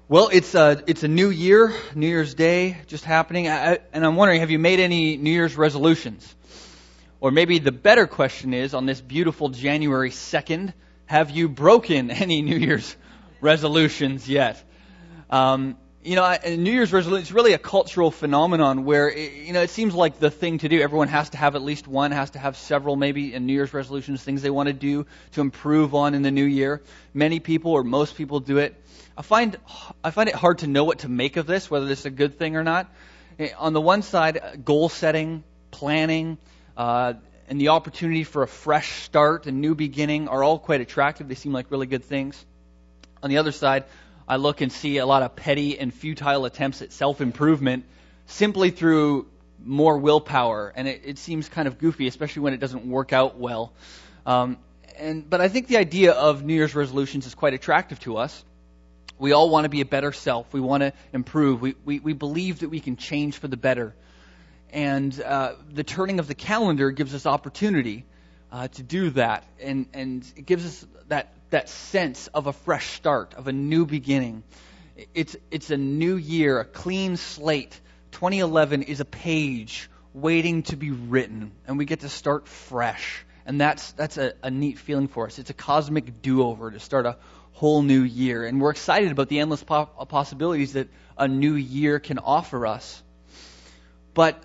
Well, it's a new year, New Year's Day just happening, and I'm wondering, have you made any New Year's resolutions? Or maybe the better question is, on this beautiful January 2nd, have you broken any New Year's resolutions yet? New Year's resolution is really a cultural phenomenon where, it seems like the thing to do. Everyone has to have at least one, has to have several maybe in New Year's resolutions, things they want to do to improve on in the new year. Many people or most people do it. I find it hard to know what to make of this, whether this is a good thing or not. On the one side, goal setting, planning, and the opportunity for a fresh start, a new beginning are all quite attractive. They seem like really good things. On the other side, I look and see a lot of petty and futile attempts at self-improvement simply through more willpower, and it seems kind of goofy, especially when it doesn't work out well. But I think the idea of New Year's resolutions is quite attractive to us. We all want to be a better self. We want to improve. We believe that we can change for the better. And the turning of the calendar gives us opportunity to do that. And it gives us that sense of a fresh start, of a new beginning. It's a new year, a clean slate. 2011 is a page waiting to be written. And we get to start fresh. And that's a neat feeling for us. It's a cosmic do-over to start a whole new year. And we're excited about the endless possibilities that a new year can offer us. But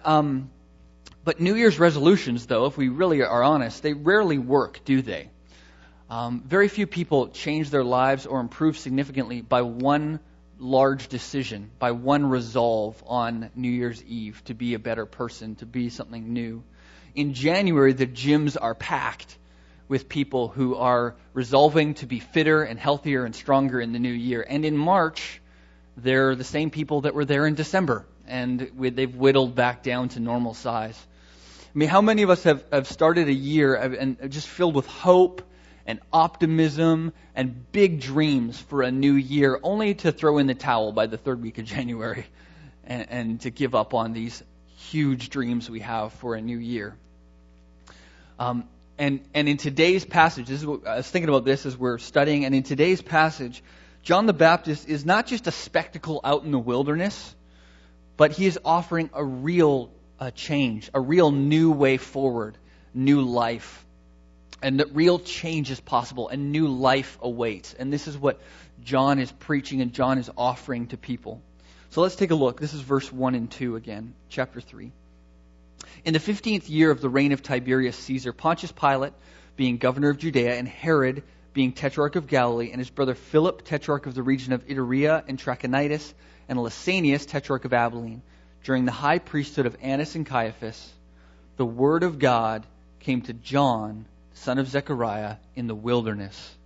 New Year's resolutions, though, if we really are honest, they rarely work, do they? Very few people change their lives or improve significantly by one large decision, by one resolve on New Year's Eve to be a better person, to be something new. In January, the gyms are packed with people who are resolving to be fitter and healthier and stronger in the new year. And in March, they're the same people that were there in December, and they've whittled back down to normal size. I mean, how many of us have started a year and just filled with hope and optimism and big dreams for a new year, only to throw in the towel by the third week of January and to give up on these huge dreams we have for a new year? And in today's passage, I was thinking about this as we're studying, and in today's passage, John the Baptist is not just a spectacle out in the wilderness, but he is offering a real change, a real new way forward, new life. And that real change is possible, and new life awaits. And this is what John is preaching and John is offering to people. So let's take a look. This is verse 1 and 2 again, chapter 3. In the 15th year of the reign of Tiberius Caesar, Pontius Pilate, being governor of Judea, and Herod, being tetrarch of Galilee, and his brother Philip, tetrarch of the region of Iturea and Trachonitis, and Lysanias, tetrarch of Abilene, during the high priesthood of Annas and Caiaphas, the word of God came to John, son of Zechariah, in the wilderness.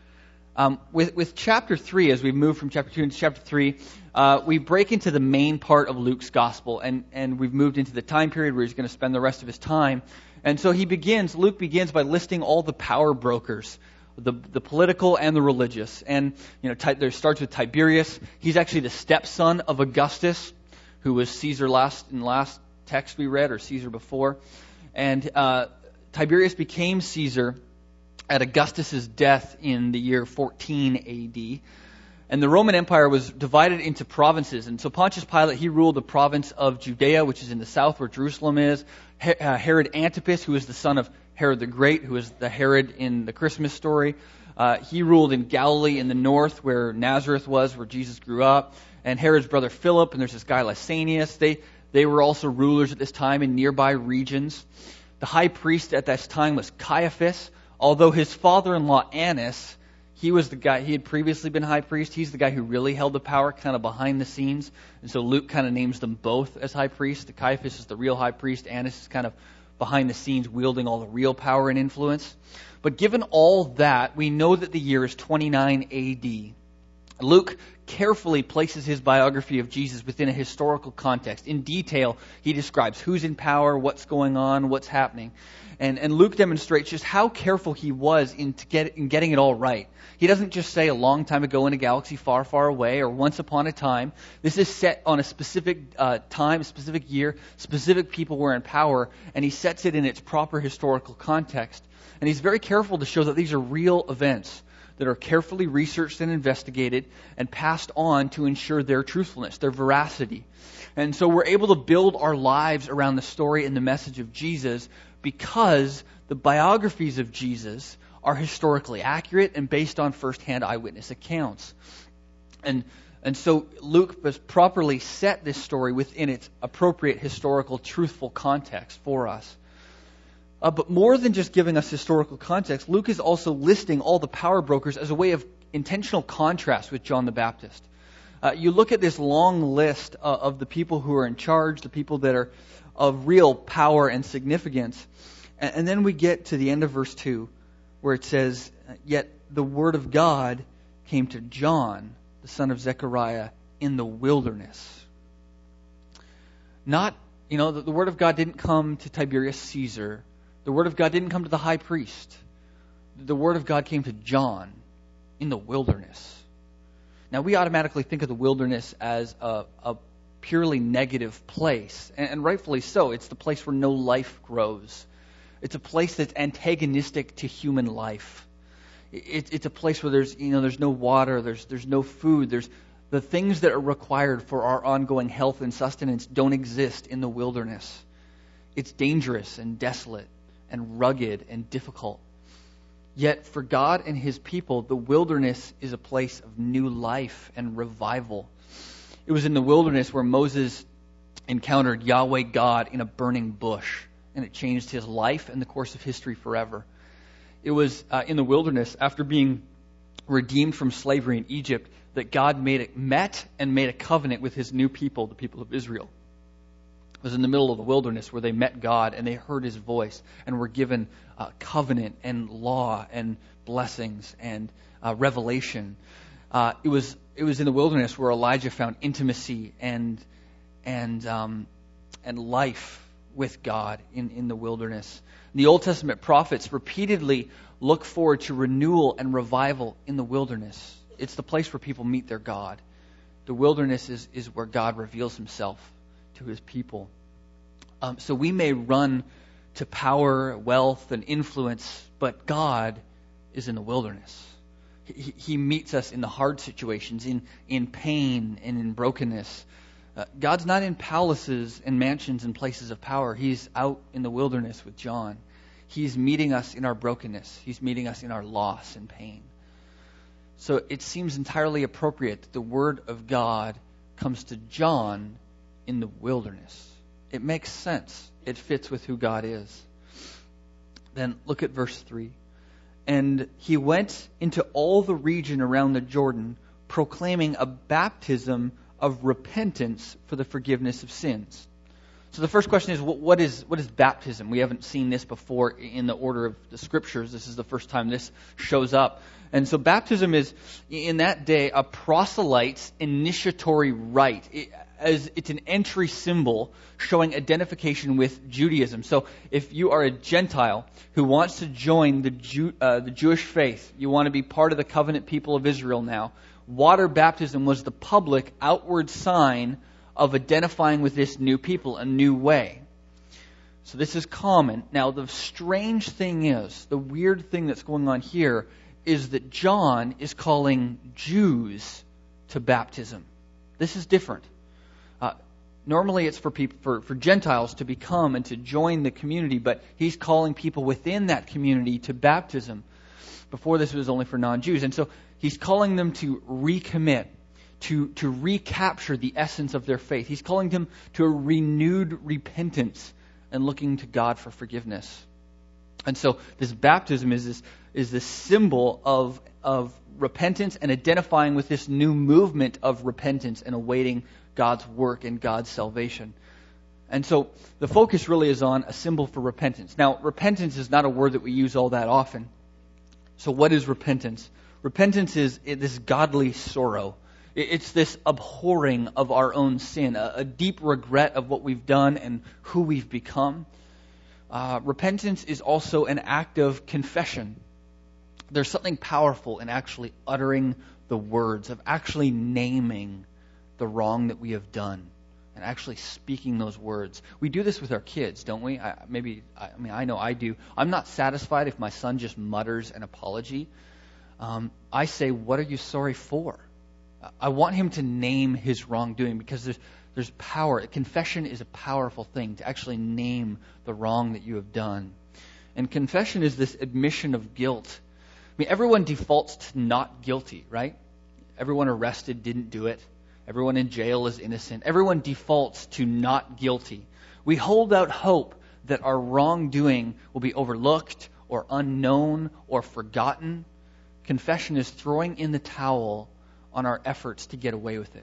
With chapter 3, as we move from chapter 2 into chapter 3, we break into the main part of Luke's gospel, and we've moved into the time period where he's going to spend the rest of his time. And so Luke begins by listing all the power brokers, the political and the religious. And there starts with Tiberius. He's actually the stepson of Augustus, who was Caesar in the last text we read, or Caesar before. And Tiberius became Caesar at Augustus's death in the year 14 A.D., and the Roman Empire was divided into provinces. And so Pontius Pilate, he ruled the province of Judea, which is in the south where Jerusalem is. Herod Antipas, who is the son of Herod the Great, who is the Herod in the Christmas story, he ruled in Galilee in the north where Nazareth was, where Jesus grew up. And Herod's brother Philip, and there's this guy Lysanias. They were also rulers at this time in nearby regions. The high priest at this time was Caiaphas, although his father-in-law Annas, he was the guy, he had previously been high priest. He's the guy who really held the power kind of behind the scenes. And so Luke kind of names them both as high priests. Caiaphas is the real high priest. Annas is kind of behind the scenes wielding all the real power and influence. But given all that, we know that the year is 29 A.D. Luke carefully places his biography of Jesus within a historical context. In detail, he describes who's in power, what's going on, what's happening. And Luke demonstrates just how careful he was in getting it all right. He doesn't just say a long time ago in a galaxy far, far away, or once upon a time. This is set on a specific time, a specific year, specific people were in power, and he sets it in its proper historical context. And he's very careful to show that these are real events. that are carefully researched and investigated and passed on to ensure their truthfulness, their veracity. And so we're able to build our lives around the story and the message of Jesus because the biographies of Jesus are historically accurate and based on first-hand eyewitness accounts. And so Luke has properly set this story within its appropriate historical, truthful context for us. But more than just giving us historical context, Luke is also listing all the power brokers as a way of intentional contrast with John the Baptist. You look at this long list of the people who are in charge, the people that are of real power and significance, and then we get to the end of verse 2, where it says, "Yet the word of God came to John, the son of Zechariah, in the wilderness." Not, the word of God didn't come to Tiberius Caesar. The word of God didn't come to the high priest. The word of God came to John in the wilderness. Now, we automatically think of the wilderness as a purely negative place, and rightfully so. It's the place where no life grows. It's a place that's antagonistic to human life. It's a place where there's no water, there's no food, there's the things that are required for our ongoing health and sustenance don't exist in the wilderness. It's dangerous and desolate and rugged and difficult. Yet for God and His people, the wilderness is a place of new life and revival. It was in the wilderness where Moses encountered Yahweh God in a burning bush, and it changed his life and the course of history forever. It was in the wilderness, after being redeemed from slavery in Egypt, that God met and made a covenant with His new people, the people of Israel. It was in the middle of the wilderness where they met God and they heard His voice and were given covenant and law and blessings and revelation. It was in the wilderness where Elijah found intimacy and life with God in the wilderness. The Old Testament prophets repeatedly look forward to renewal and revival in the wilderness. It's the place where people meet their God. The wilderness is where God reveals Himself to His people. So we may run to power, wealth, and influence, but God is in the wilderness. He meets us in the hard situations, in pain and in brokenness. God's not in palaces and mansions and places of power. He's out in the wilderness with John. He's meeting us in our brokenness. He's meeting us in our loss and pain. So it seems entirely appropriate that the Word of God comes to John in the wilderness. It makes sense. It fits with who God is. Then look at verse 3. "And he went into all the region around the Jordan, proclaiming a baptism of repentance for the forgiveness of sins." So the first question is, what is baptism? We haven't seen this before in the order of the Scriptures. This is the first time this shows up. And so baptism is, in that day, a proselyte's initiatory rite. It's an entry symbol showing identification with Judaism. So if you are a Gentile who wants to join the Jewish faith, you want to be part of the covenant people of Israel now, water baptism was the public outward sign of identifying with this new people, a new way. So this is common. Now the strange thing is, the weird thing that's going on here is that John is calling Jews to baptism. This is different. Normally it's for Gentiles to become and to join the community, but he's calling people within that community to baptism. Before this was only for non-Jews. And so he's calling them to recommit, to recapture the essence of their faith. He's calling them to a renewed repentance and looking to God for forgiveness. And so this baptism is this symbol of repentance and identifying with this new movement of repentance and awaiting God's work and God's salvation. And so the focus really is on a symbol for repentance. Now, repentance is not a word that we use all that often. So what is repentance? Repentance is this godly sorrow. It's this abhorring of our own sin, a deep regret of what we've done and who we've become. Repentance is also an act of confession. There's something powerful in actually uttering the words, of actually naming the wrong that we have done and actually speaking those words. We do this with our kids, don't we? I know I do. I'm not satisfied if my son just mutters an apology. I say, what are you sorry for? I want him to name his wrongdoing, because there's power. Confession is a powerful thing, to actually name the wrong that you have done. And confession is this admission of guilt. I mean, everyone defaults to not guilty, right? Everyone arrested didn't do it. Everyone in jail is innocent. Everyone defaults to not guilty. We hold out hope that our wrongdoing will be overlooked or unknown or forgotten. Confession is throwing in the towel on our efforts to get away with it.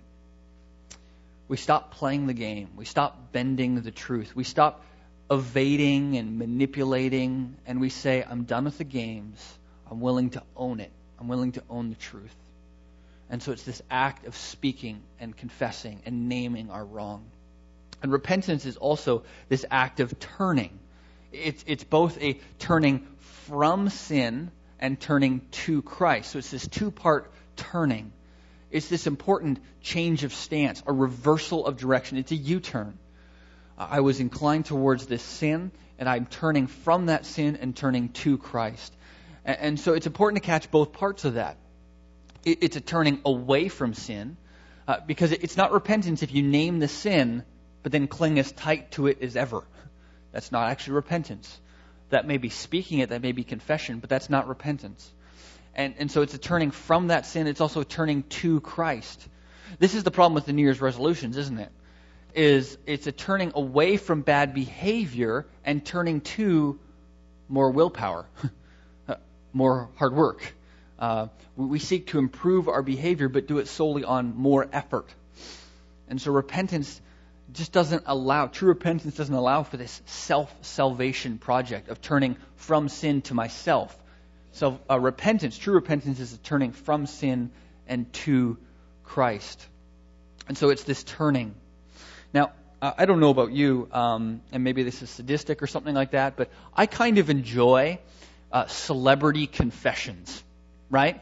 We stop playing the game. We stop bending the truth. We stop evading and manipulating, and we say, I'm done with the games. I'm willing to own it. I'm willing to own the truth. And so it's this act of speaking and confessing and naming our wrong. And repentance is also this act of turning. It's both a turning from sin and turning to Christ. So it's this two-part turning. It's this important change of stance, a reversal of direction. It's a U-turn. I was inclined towards this sin, and I'm turning from that sin and turning to Christ. And so it's important to catch both parts of that. It's a turning away from sin, because it's not repentance if you name the sin, but then cling as tight to it as ever. That's not actually repentance. That may be speaking it, that may be confession, but that's not repentance. And so it's a turning from that sin. It's also a turning to Christ. This is the problem with the New Year's resolutions, isn't it? It's a turning away from bad behavior and turning to more willpower, more hard work. We seek to improve our behavior, but do it solely on more effort. And so repentance just doesn't allow, true repentance doesn't allow for this self-salvation project of turning from sin to myself. So repentance, true repentance, is a turning from sin and to Christ. And so it's this turning. Now, I don't know about you, and maybe this is sadistic or something like that, but I kind of enjoy celebrity confessions, right?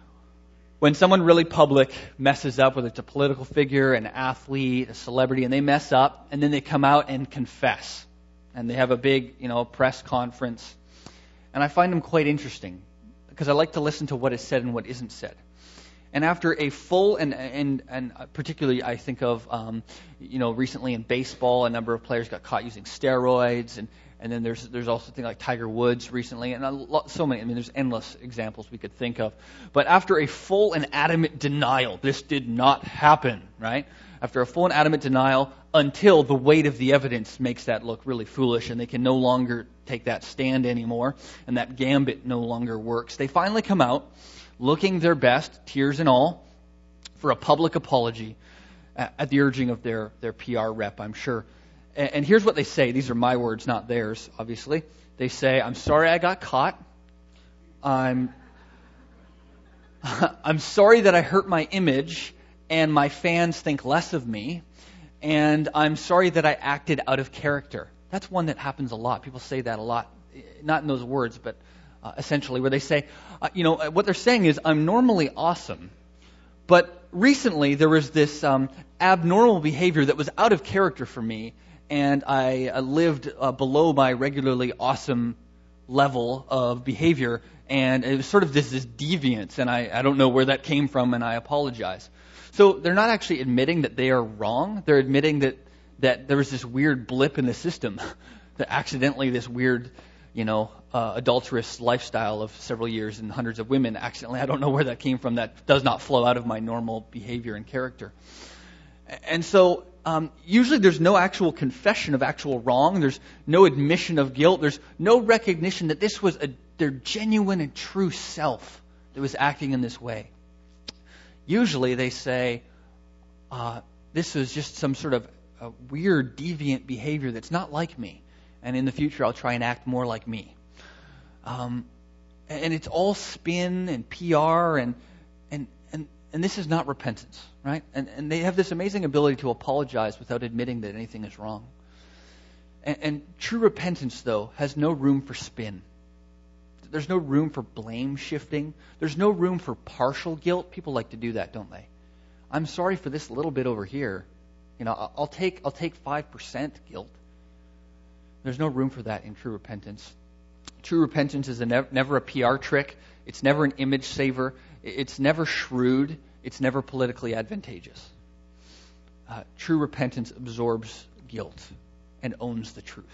When someone really public messes up, whether it's a political figure, an athlete, a celebrity, and they mess up, and then they come out and confess. And they have a big, press conference. And I find them quite interesting, because I like to listen to what is said and what isn't said. And after a full, and particularly I think of, recently in baseball, a number of players got caught using steroids, and then there's also things like Tiger Woods recently, and so many. I mean, there's endless examples we could think of. But after a full and adamant denial, this did not happen, right? After a full and adamant denial, until the weight of the evidence makes that look really foolish, and they can no longer take that stand anymore, and that gambit no longer works. They finally come out, looking their best, tears and all, for a public apology at the urging of their PR rep, I'm sure. And here's what they say. These are my words, not theirs, obviously. They say, I'm sorry I got caught. I'm sorry that I hurt my image and my fans think less of me. And I'm sorry that I acted out of character. That's one that happens a lot. People say that a lot. Not in those words, but essentially where they say, what they're saying is, I'm normally awesome. But recently there was this abnormal behavior that was out of character for me. And I lived below my regularly awesome level of behavior, and it was sort of this deviance, and I don't know where that came from, and I apologize. So they're not actually admitting that they are wrong. They're admitting that there was this weird blip in the system, that accidentally this weird, adulterous lifestyle of several years and hundreds of women accidentally, I don't know where that came from, that does not flow out of my normal behavior and character. And so usually there's no actual confession of actual wrong. There's no admission of guilt. There's no recognition that this was their genuine and true self that was acting in this way. Usually they say, this was just some sort of weird, deviant behavior that's not like me. And in the future I'll try and act more like me. And it's all spin and PR and this is not repentance, right? And they have this amazing ability to apologize without admitting that anything is wrong. And true repentance, though, has no room for spin. There's no room for blame shifting. There's no room for partial guilt. People like to do that, don't they? I'm sorry for this little bit over here. I'll take 5% guilt. There's no room for that in true repentance. True repentance is never a PR trick. It's never an image saver. It's never shrewd. It's never politically advantageous. True repentance absorbs guilt and owns the truth.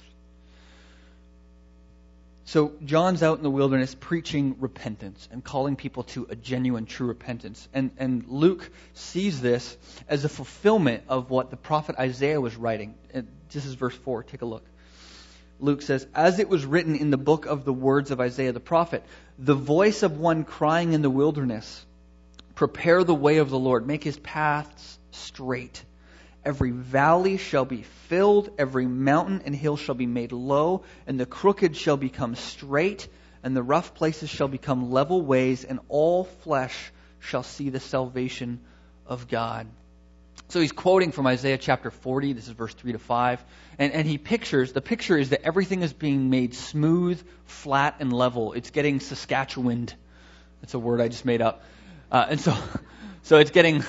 So John's out in the wilderness preaching repentance and calling people to a genuine, true repentance. And Luke sees this as a fulfillment of what the prophet Isaiah was writing. And this is verse 4. Take a look. Luke says, "As it was written in the book of the words of Isaiah the prophet, the voice of one crying in the wilderness, prepare the way of the Lord, make his paths straight. Every valley shall be filled, every mountain and hill shall be made low, and the crooked shall become straight, and the rough places shall become level ways, and all flesh shall see the salvation of God." So he's quoting from Isaiah chapter 40. This is verse 3 to 5. And the picture is that everything is being made smooth, flat, and level. It's getting Saskatchewaned. That's a word I just made up. And so it's getting,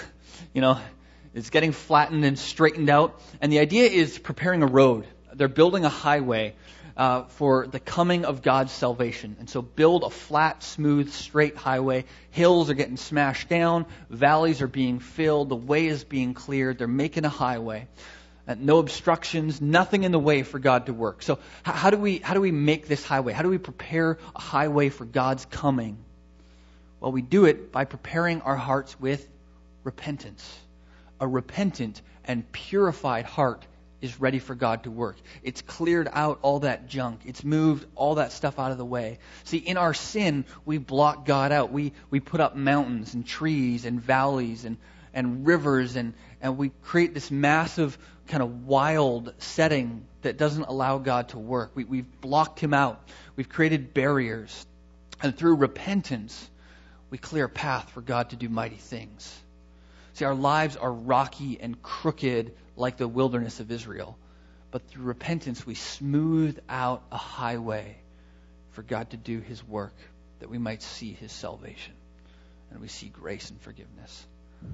it's getting flattened and straightened out. And the idea is preparing a road. They're building a highway for the coming of God's salvation. And so build a flat, smooth, straight highway. Hills are getting smashed down. Valleys are being filled. The way is being cleared. They're making a highway. No obstructions, nothing in the way for God to work. So how do we make this highway? How do we prepare a highway for God's coming? Well, we do it by preparing our hearts with repentance. A repentant and purified heart is ready for God to work. It's cleared out all that junk. It's moved all that stuff out of the way. See, in our sin, we block God out. We put up mountains and trees and valleys and rivers and we create this massive kind of wild setting that doesn't allow God to work. We've blocked him out. We've created barriers. And through repentance, we clear a path for God to do mighty things. See, our lives are rocky and crooked like the wilderness of Israel. But through repentance, we smooth out a highway for God to do his work, that we might see his salvation. And we see grace and forgiveness.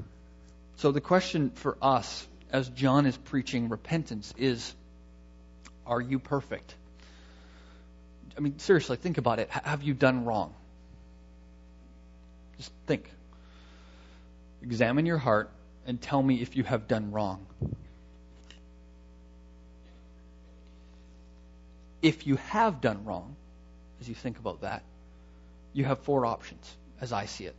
So the question for us, as John is preaching repentance, is, are you perfect? I mean, seriously, think about it. Have you done wrong? Just think. Examine your heart and tell me if you have done wrong. If you have done wrong, as you think about that, you have 4 options, as I see it.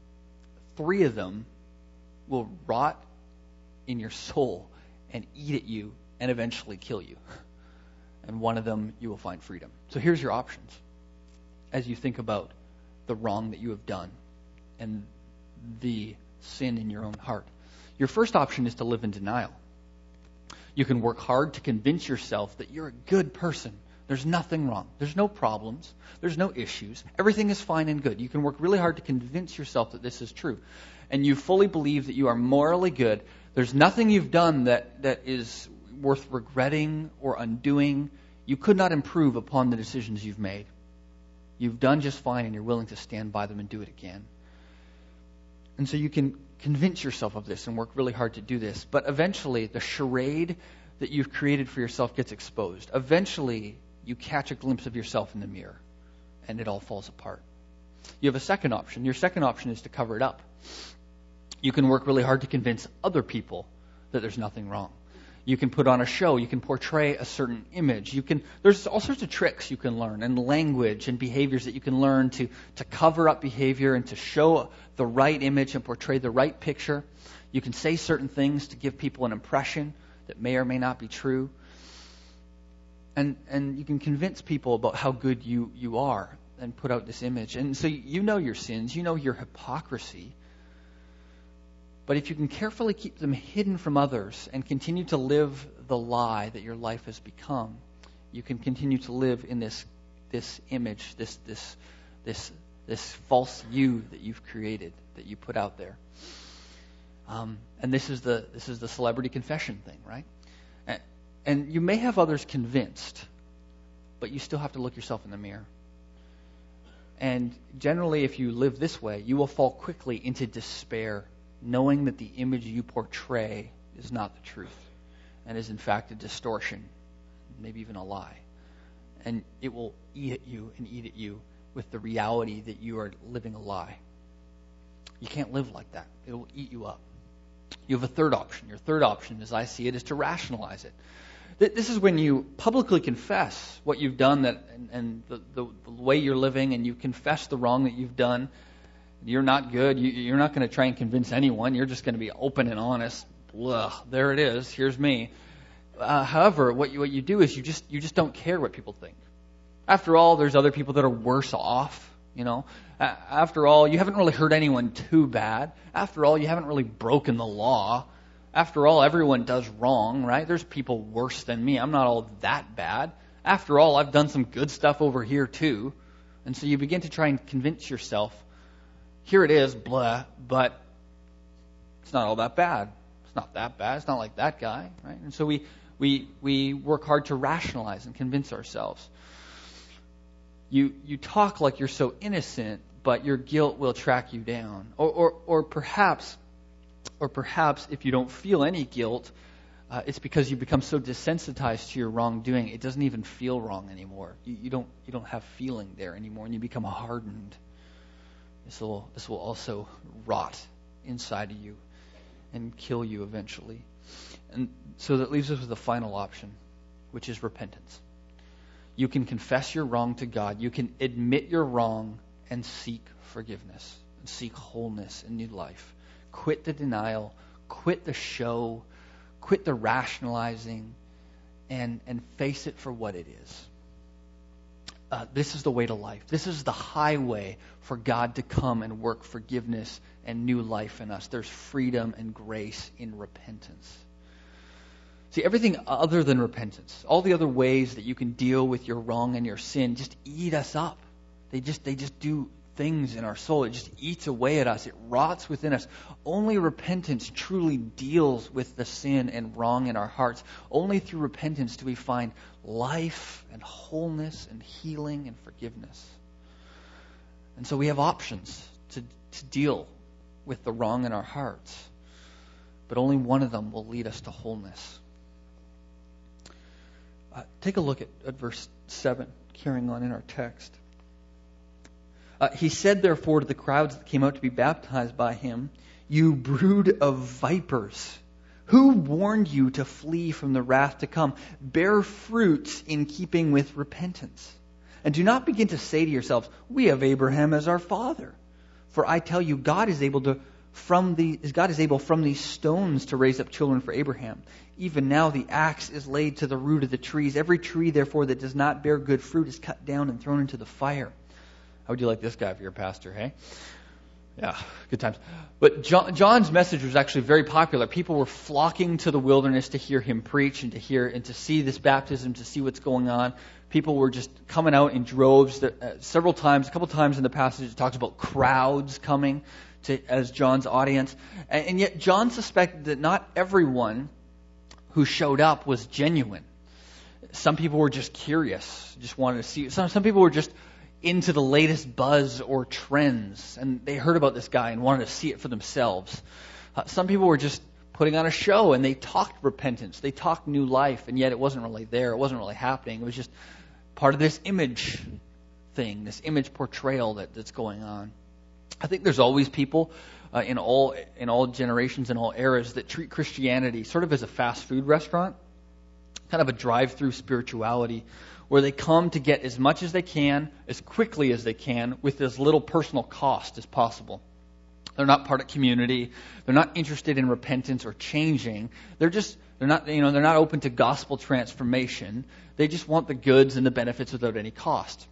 3 of them will rot in your soul and eat at you and eventually kill you. And 1 of them, you will find freedom. So here's your options as you think about the wrong that you have done and the sin in your own heart. Your first option is to live in denial. You can work hard to convince yourself that you're a good person. There's nothing wrong. There's no problems. There's no issues. Everything is fine and good. You can work really hard to convince yourself that this is true. And you fully believe that you are morally good. There's nothing you've done that is worth regretting or undoing. You could not improve upon the decisions you've made. You've done just fine and you're willing to stand by them and do it again. And so you can convince yourself of this and work really hard to do this. But eventually, the charade that you've created for yourself gets exposed. Eventually, you catch a glimpse of yourself in the mirror, and it all falls apart. You have a second option. Your second option is to cover it up. You can work really hard to convince other people that there's nothing wrong. You can put on a show. You can portray a certain image. There's all sorts of tricks you can learn, and language and behaviors that you can learn to cover up behavior and to show the right image and portray the right picture. You can say certain things to give people an impression that may or may not be true. And you can convince people about how good you are and put out this image. And so you know your sins. You know your hypocrisy. But if you can carefully keep them hidden from others and continue to live the lie that your life has become, you can continue to live in this image, this false you that you've created, that you put out there. And this is the celebrity confession thing, right? And you may have others convinced, but you still have to look yourself in the mirror. And generally, if you live this way, you will fall quickly into despair, knowing that the image you portray is not the truth and is in fact a distortion, maybe even a lie. and it will eat at you and eat at you with the reality that you are living a lie. You can't live like that. It will eat you up. You have a third option. Your third option, as I see it, is to rationalize it. This is when you publicly confess what you've done and the way you're living, and you confess the wrong that you've done. You're not good. You're not going to try and convince anyone. You're just going to be open and honest. Blah, there it is. Here's me. However, what you do is you just don't care what people think. After all, there's other people that are worse off. After all, you haven't really hurt anyone too bad. After all, you haven't really broken the law. After all, everyone does wrong, right? There's people worse than me. I'm not all that bad. After all, I've done some good stuff over here too. And so you begin to try and convince yourself, here it is, blah, but it's not all that bad. It's not that bad. It's not like that guy, right? And so we work hard to rationalize and convince ourselves. You talk like you're so innocent, but your guilt will track you down. Or perhaps if you don't feel any guilt, it's because you become so desensitized to your wrongdoing, it doesn't even feel wrong anymore. You don't have feeling there anymore, and you become hardened. This will also rot inside of you and kill you eventually. And so that leaves us with the final option, which is repentance. You can confess your wrong to God. You can admit your wrong and seek forgiveness and seek wholeness and new life. Quit the denial, quit the show, quit the rationalizing, and face it for what it is. This is the way to life. This is the highway for God to come and work forgiveness and new life in us. There's freedom and grace in repentance. See, everything other than repentance, all the other ways that you can deal with your wrong and your sin, just eat us up. They just do things in our soul. It just eats away at us. It rots within us. Only repentance truly deals with the sin and wrong in our hearts. Only through repentance do we find life and wholeness and healing and forgiveness. And so we have options to deal with the wrong in our hearts. But only one of them will lead us to wholeness. Take a look at verse 7, carrying on in our text. He said, therefore, to the crowds that came out to be baptized by him, "You brood of vipers, who warned you to flee from the wrath to come? Bear fruits in keeping with repentance. And do not begin to say to yourselves, we have Abraham as our father. For I tell you, God is able from these stones to raise up children for Abraham. Even now the axe is laid to the root of the trees. Every tree, therefore, that does not bear good fruit is cut down and thrown into the fire." How would you like this guy for your pastor, hey? Yeah, good times. But John's message was actually very popular. People were flocking to the wilderness to hear him preach and to see this baptism, to see what's going on. People were just coming out in droves. A couple times in the passage, it talks about crowds coming as John's audience. And yet John suspected that not everyone who showed up was genuine. Some people were just curious, just wanted to see. Some people were just into the latest buzz or trends, and they heard about this guy and wanted to see it for themselves. Some people were just putting on a show, and they talked repentance, they talked new life, and yet it wasn't really there, it wasn't really happening. It was just part of this image thing, this image portrayal that's going on. I think there's always people in all generations and all eras that treat Christianity sort of as a fast food restaurant, kind of a drive-through spirituality, where they come to get as much as they can, as quickly as they can, with as little personal cost as possible. They're not part of community. They're not interested in repentance or changing. They're not open to gospel transformation. They just want the goods and the benefits without any cost.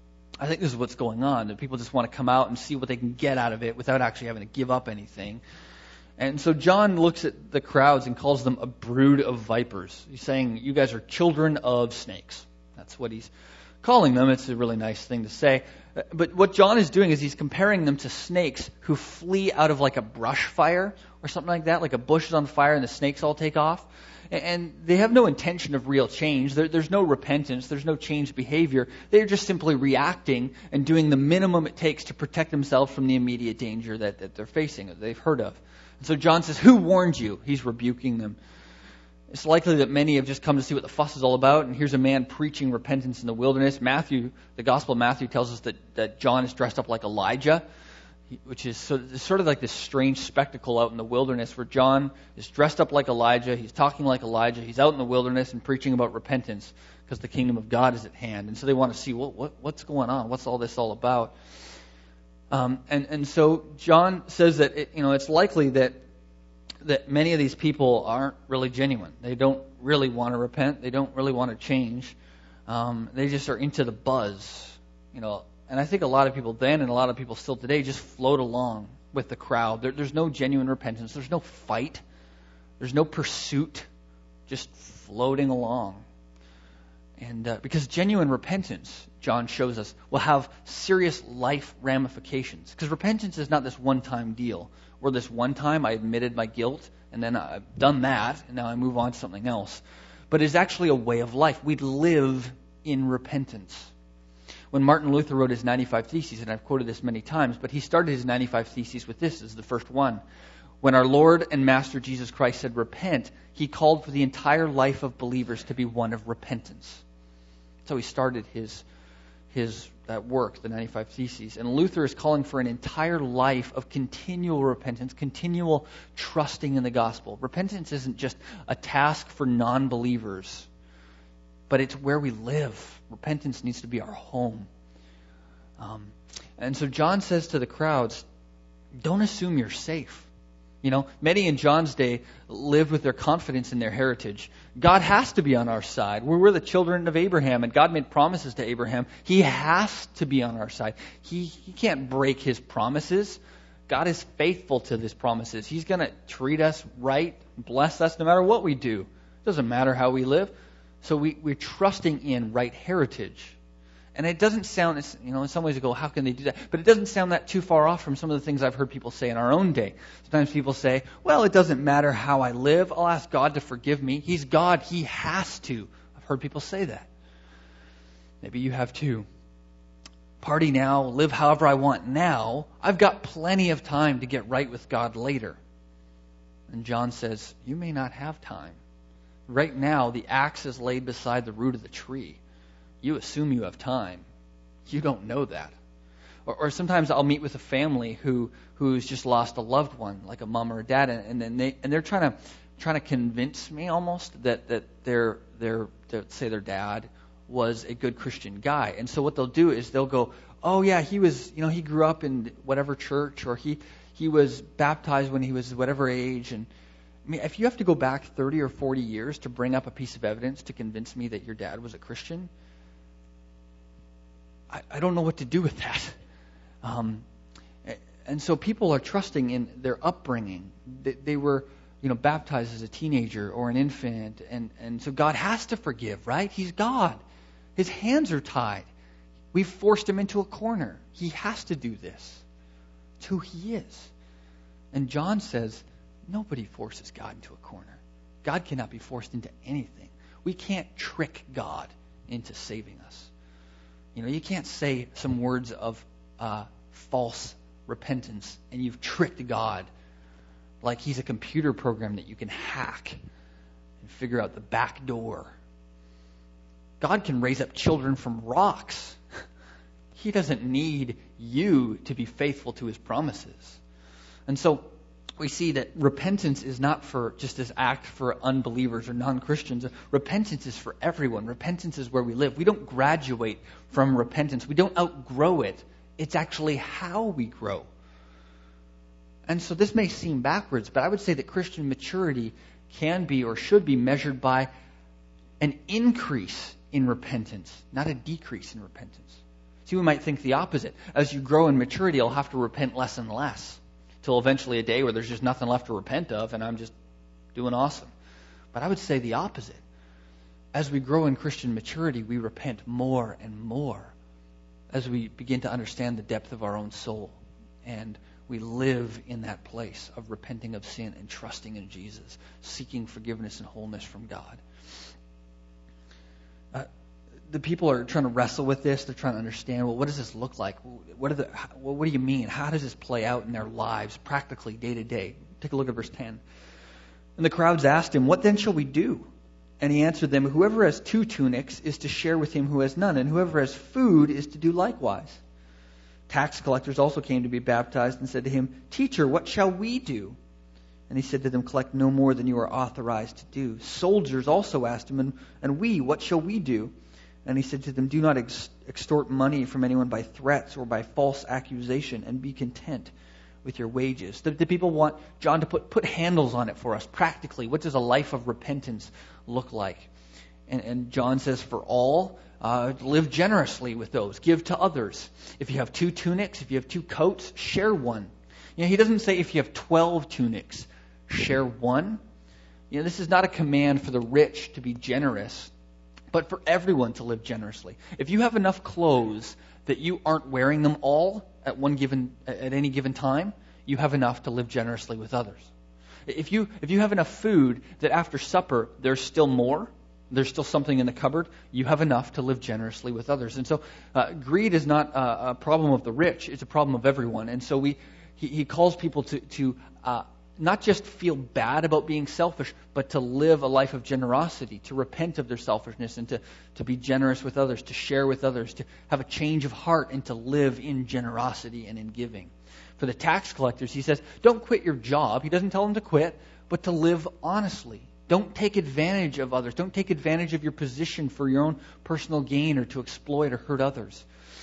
I think this is what's going on, that people just want to come out and see what they can get out of it without actually having to give up anything. And so John looks at the crowds and calls them a brood of vipers. He's saying, you guys are children of snakes. That's what he's calling them. It's a really nice thing to say. But what John is doing is he's comparing them to snakes who flee out of like a brush fire or something like that, like a bush is on fire and the snakes all take off. And they have no intention of real change. There's no repentance. There's no changed behavior. They're just simply reacting and doing the minimum it takes to protect themselves from the immediate danger that they're facing, that they've heard of. And so John says, who warned you? He's rebuking them. It's likely that many have just come to see what the fuss is all about, and here's a man preaching repentance in the wilderness. Matthew, the Gospel of Matthew tells us that John is dressed up like Elijah, which is sort of like this strange spectacle out in the wilderness where John is dressed up like Elijah, he's talking like Elijah, he's out in the wilderness and preaching about repentance because the kingdom of God is at hand. And so they want to see, what's going on? What's all this all about? And so John says that it's likely that many of these people aren't really genuine. They don't really want to repent. They don't really want to change. They just are into the buzz, And I think a lot of people then and a lot of people still today just float along with the crowd. There's no genuine repentance. There's no fight. There's no pursuit. Just floating along. And because genuine repentance, John shows us, will have serious life ramifications. Because repentance is not this one-time deal, where this one time I admitted my guilt, and then I've done that, and now I move on to something else. But it's actually a way of life. We live in repentance. When Martin Luther wrote his 95 Theses, and I've quoted this many times, but he started his 95 Theses with this as the first one. When our Lord and Master Jesus Christ said, repent, he called for the entire life of believers to be one of repentance. So he started that work, the 95 Theses. And Luther is calling for an entire life of continual repentance, continual trusting in the gospel. Repentance isn't just a task for non-believers, but it's where we live. Repentance needs to be our home. And so John says to the crowds, don't assume you're safe. Many in John's day lived with their confidence in their heritage. God has to be on our side. We're the children of Abraham, and God made promises to Abraham. He has to be on our side. He can't break his promises. God is faithful to his promises. He's going to treat us right, bless us no matter what we do. It doesn't matter how we live. So we're trusting in right heritage. And it doesn't sound, in some ways you go, how can they do that? But it doesn't sound that too far off from some of the things I've heard people say in our own day. Sometimes people say, well, it doesn't matter how I live. I'll ask God to forgive me. He's God. He has to. I've heard people say that. Maybe you have too. Party now, live however I want now. I've got plenty of time to get right with God later. And John says, you may not have time. Right now, the axe is laid beside the root of the tree. You assume you have time. You don't know that. Or sometimes I'll meet with a family who's just lost a loved one, like a mom or a dad, and they're trying to convince me almost that their say their dad was a good Christian guy. And so what they'll do is they'll go, oh yeah, he was, he grew up in whatever church, or he was baptized when he was whatever age. And I mean, if you have to go back 30 or 40 years to bring up a piece of evidence to convince me that your dad was a Christian, I don't know what to do with that. And so people are trusting in their upbringing. They were, baptized as a teenager or an infant. And so God has to forgive, right? He's God. His hands are tied. We've forced him into a corner. He has to do this. It's who he is. And John says, nobody forces God into a corner. God cannot be forced into anything. We can't trick God into saving us. You can't say some words of false repentance and you've tricked God like he's a computer program that you can hack and figure out the back door. God can raise up children from rocks. He doesn't need you to be faithful to his promises. And so we see that repentance is not for just this act for unbelievers or non-Christians. Repentance is for everyone. Repentance is where we live. We don't graduate from repentance. We don't outgrow it. It's actually how we grow. And so this may seem backwards, but I would say that Christian maturity can be or should be measured by an increase in repentance, not a decrease in repentance. See, we might think the opposite. As you grow in maturity, you'll have to repent less and less, till eventually a day where there's just nothing left to repent of and I'm just doing awesome. But I would say the opposite. As we grow in Christian maturity, we repent more and more as we begin to understand the depth of our own soul. And we live in that place of repenting of sin and trusting in Jesus, seeking forgiveness and wholeness from God. The people are trying to wrestle with this. They're trying to understand, well, what does this look like? What do you mean? How does this play out in their lives practically day to day? Take a look at verse 10. And the crowds asked him, "What then shall we do?" And he answered them, "Whoever has 2 tunics is to share with him who has none, and whoever has food is to do likewise." Tax collectors also came to be baptized and said to him, "Teacher, what shall we do?" And he said to them, "Collect no more than you are authorized to do." Soldiers also asked him, "And we, what shall we do?" And he said to them, "Do not extort money from anyone by threats or by false accusation, and be content with your wages." The people want John to put handles on it for us, practically. What does a life of repentance look like? And John says, for all, live generously with those. Give to others. If you have 2 tunics, if you have 2 coats, share one. He doesn't say if you have 12 tunics, share one. This is not a command for the rich to be generous, but for everyone to live generously. If you have enough clothes that you aren't wearing them all at any given time, you have enough to live generously with others. If you have enough food that after supper there's still more, there's still something in the cupboard, you have enough to live generously with others. And so greed is not a problem of the rich, it's a problem of everyone. And so he calls people to not just feel bad about being selfish, but to live a life of generosity, to repent of their selfishness, and to be generous with others, to share with others, to have a change of heart, and to live in generosity and in giving. For the tax collectors, he says, don't quit your job. He doesn't tell them to quit, but to live honestly. Don't take advantage of others. Don't take advantage of your position for your own personal gain or to exploit or hurt others.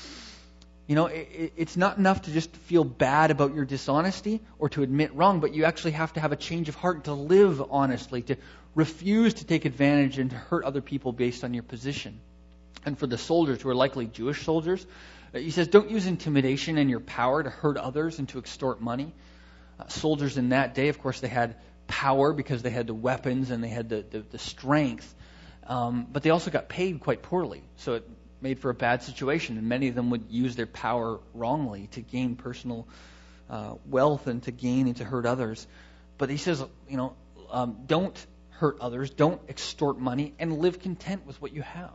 It's not enough to just feel bad about your dishonesty or to admit wrong, but you actually have to have a change of heart and to live honestly, to refuse to take advantage and to hurt other people based on your position. And for the soldiers, who are likely Jewish soldiers, he says, don't use intimidation and your power to hurt others and to extort money. Soldiers in that day, of course, they had power because they had the weapons and they had the strength, but they also got paid quite poorly. So it made for a bad situation, and many of them would use their power wrongly to gain personal wealth and to gain and to hurt others. But he says, don't hurt others, don't extort money, and live content with what you have.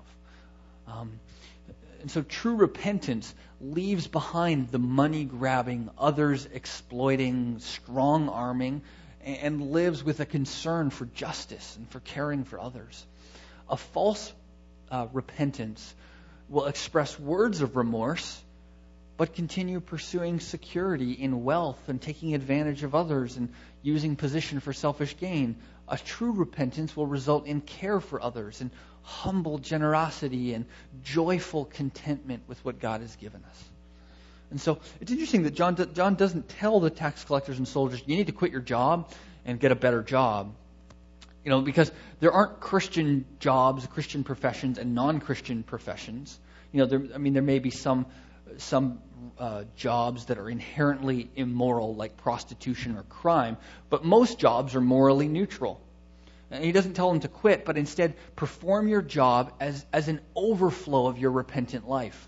And so true repentance leaves behind the money-grabbing, others-exploiting, strong-arming, and lives with a concern for justice and for caring for others. A false repentance will express words of remorse, but continue pursuing security in wealth and taking advantage of others and using position for selfish gain. A true repentance will result in care for others and humble generosity and joyful contentment with what God has given us. And so it's interesting that John doesn't tell the tax collectors and soldiers, you need to quit your job and get a better job. Because there aren't Christian jobs, Christian professions, and non-Christian professions. There may be some jobs that are inherently immoral, like prostitution or crime, but most jobs are morally neutral. And he doesn't tell them to quit, but instead perform your job as an overflow of your repentant life.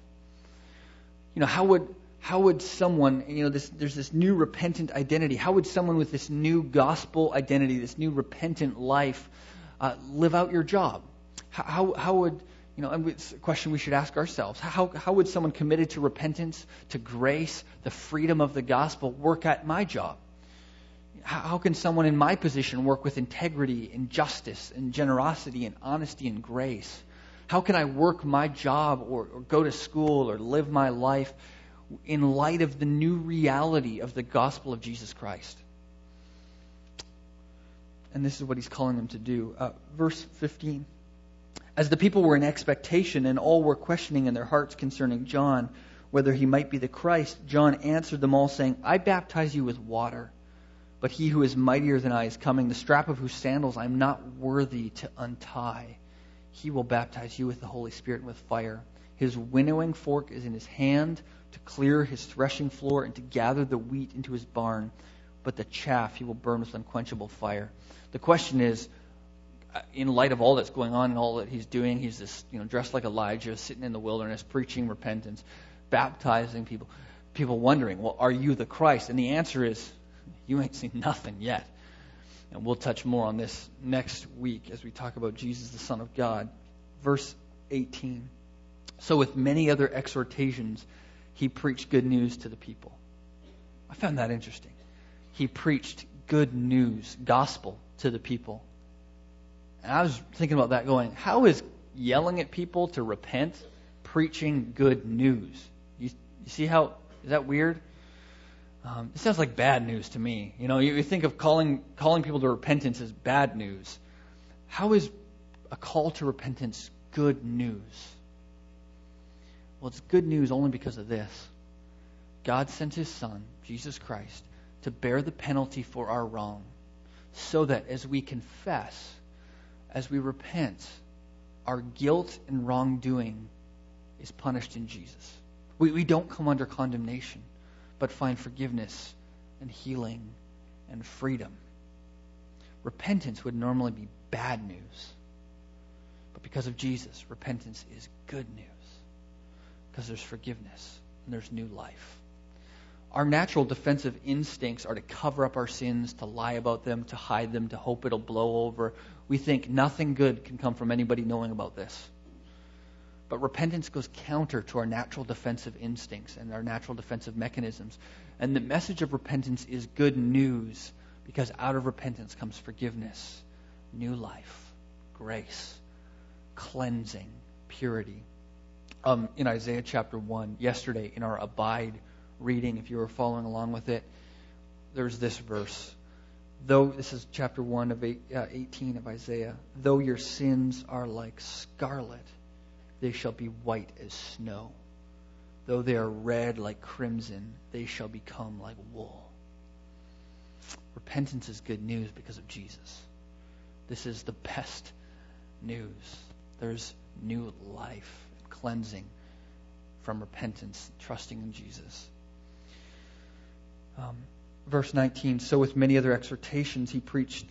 How would someone, there's this new repentant identity. How would someone with this new gospel identity, this new repentant life, live out your job? How would, and it's a question we should ask ourselves. How would someone committed to repentance, to grace, the freedom of the gospel, work at my job? How can someone in my position work with integrity and justice and generosity and honesty and grace? How can I work my job or go to school or live my life in light of the new reality of the gospel of Jesus Christ? And this is what he's calling them to do. Verse 15. As the people were in expectation and all were questioning in their hearts concerning John, whether he might be the Christ, John answered them all, saying, I baptize you with water, but he who is mightier than I is coming, the strap of whose sandals I am not worthy to untie. He will baptize you with the Holy Spirit and with fire. His winnowing fork is in his hand to clear his threshing floor and to gather the wheat into his barn, but the chaff he will burn with unquenchable fire. The question is, in light of all that's going on and all that he's doing, he's this, dressed like Elijah, sitting in the wilderness, preaching repentance, baptizing people. People wondering, well, are you the Christ? And the answer is, you ain't seen nothing yet. And we'll touch more on this next week as we talk about Jesus, the Son of God. Verse 18. So with many other exhortations, he preached good news to the people. I found that interesting. He preached good news, gospel, to the people. And I was thinking about that going, how is yelling at people to repent preaching good news? You see how, is that weird? It sounds like bad news to me. You think of calling people to repentance as bad news. How is a call to repentance good news? Well, it's good news only because of this. God sent His Son, Jesus Christ, to bear the penalty for our wrong, so that as we confess, as we repent, our guilt and wrongdoing is punished in Jesus. We don't come under condemnation, but find forgiveness and healing and freedom. Repentance would normally be bad news. But because of Jesus, repentance is good news. Because there's forgiveness and there's new life. Our natural defensive instincts are to cover up our sins, to lie about them, to hide them, to hope it'll blow over. We think nothing good can come from anybody knowing about this. But repentance goes counter to our natural defensive instincts and our natural defensive mechanisms. And the message of repentance is good news, because out of repentance comes forgiveness, new life, grace, cleansing, purity. In Isaiah chapter 1, yesterday in our Abide reading, if you were following along with it, there's this verse. This is chapter 1 of 18 of Isaiah. Though your sins are like scarlet, they shall be white as snow. Though they are red like crimson, they shall become like wool. Repentance is good news because of Jesus. This is the best news. There's new life, cleansing from repentance, trusting in Jesus. Verse 19. So with many other exhortations he preached.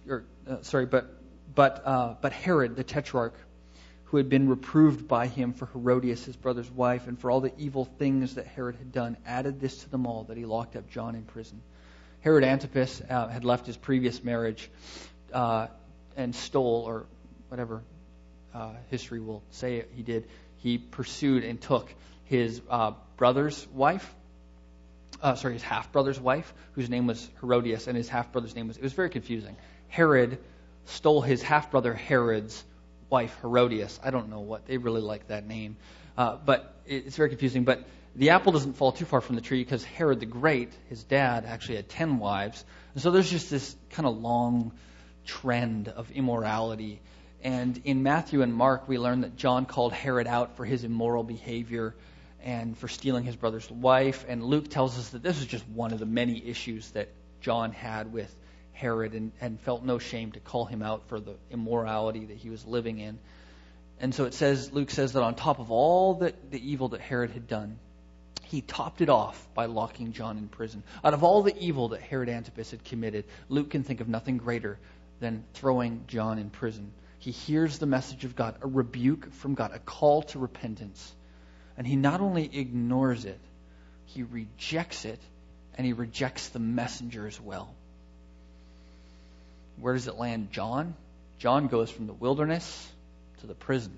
But Herod the Tetrarch, who had been reproved by him for Herodias, his brother's wife, and for all the evil things that Herod had done, added this to them all, that he locked up John in prison. Herod Antipas had left his previous marriage and stole, or whatever history will say he did. He pursued and took his brother's wife, his half-brother's wife, whose name was Herodias, and his half-brother's name it was very confusing. Herod stole his half-brother Herod's wife, Herodias. I don't know what, they really like that name. But it's very confusing. But the apple doesn't fall too far from the tree, because Herod the Great, his dad, actually had 10 wives. And so there's just this kind of long trend of immorality. And in Matthew and Mark, we learn that John called Herod out for his immoral behavior and for stealing his brother's wife. And Luke tells us that this is just one of the many issues that John had with Herod, and felt no shame to call him out for the immorality that he was living in. And so Luke says that on top of all the evil that Herod had done, he topped it off by locking John in prison. Out of all the evil that Herod Antipas had committed, Luke can think of nothing greater than throwing John in prison. He hears the message of God, a rebuke from God, a call to repentance. And he not only ignores it, he rejects it, and he rejects the messenger as well. Where does it land John? John goes from the wilderness to the prison.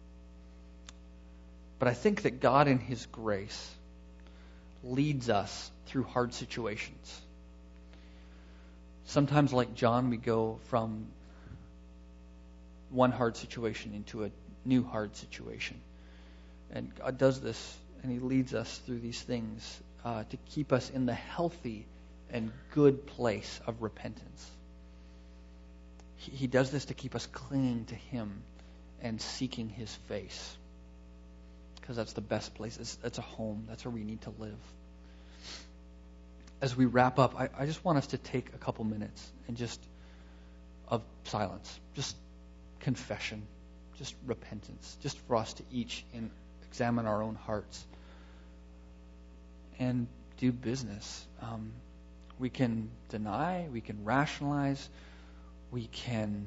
But I think that God in His grace leads us through hard situations. Sometimes, like John, we go from one hard situation into a new hard situation. And God does this, and He leads us through these things to keep us in the healthy and good place of repentance. He does this to keep us clinging to Him and seeking His face. Because that's the best place. That's a home. That's where we need to live. As we wrap up, I just want us to take a couple minutes and just of silence. Just confession. Just repentance. Just for us to each examine our own hearts. And do business. We can deny. We can rationalize. We can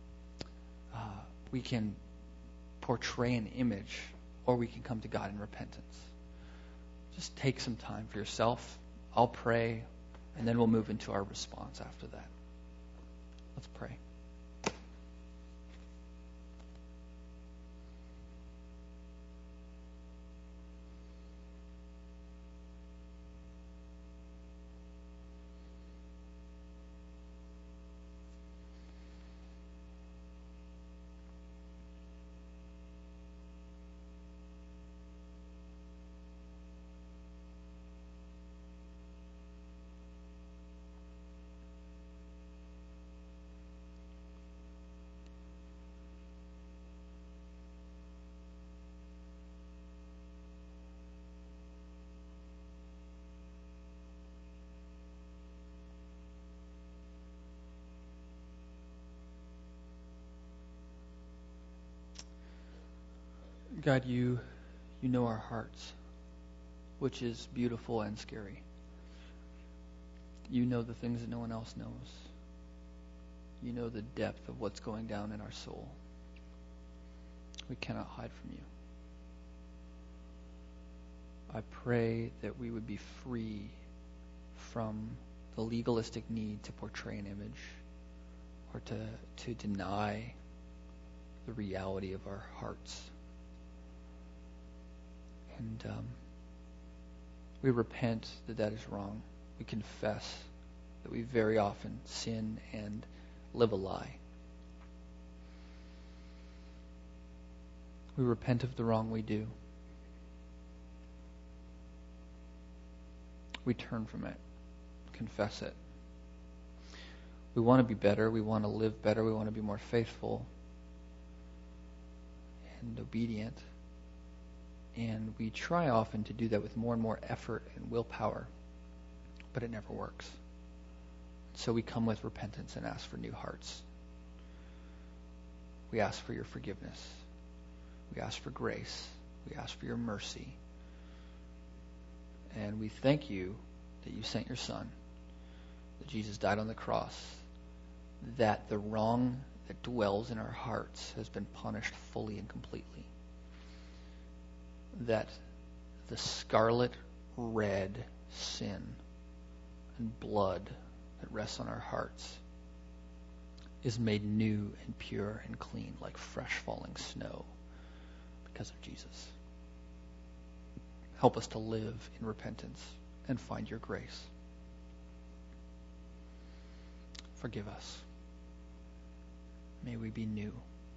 portray an image, or we can come to God in repentance. Just take some time for yourself. I'll pray, and then we'll move into our response after that. Let's pray. God, you know our hearts, which is beautiful and scary. You know the things that no one else knows. You know the depth of what's going down in our soul. We cannot hide from you. I pray that we would be free from the legalistic need to portray an image or to deny the reality of our hearts. And we repent that is wrong. We confess that we very often sin and live a lie. We repent of the wrong we do. We turn from it, confess it. We want to be better. We want to live better. We want to be more faithful and obedient. And we try often to do that with more and more effort and willpower, but it never works. So we come with repentance and ask for new hearts. We ask for your forgiveness. We ask for grace. We ask for your mercy. And we thank you that you sent your Son, that Jesus died on the cross, that the wrong that dwells in our hearts has been punished fully and completely, that the scarlet red sin and blood that rests on our hearts is made new and pure and clean like fresh falling snow because of Jesus. Help us to live in repentance and find your grace. Forgive us. May we be new.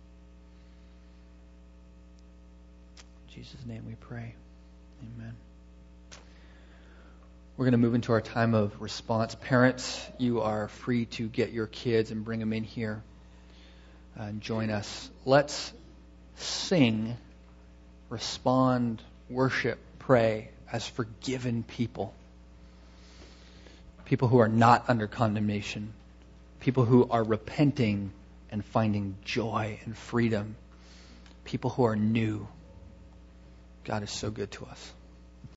In Jesus' name we pray. Amen. We're going to move into our time of response. Parents, you are free to get your kids and bring them in here and join us. Let's sing, respond, worship, pray as forgiven people. People who are not under condemnation. People who are repenting and finding joy and freedom. People who are new. God is so good to us.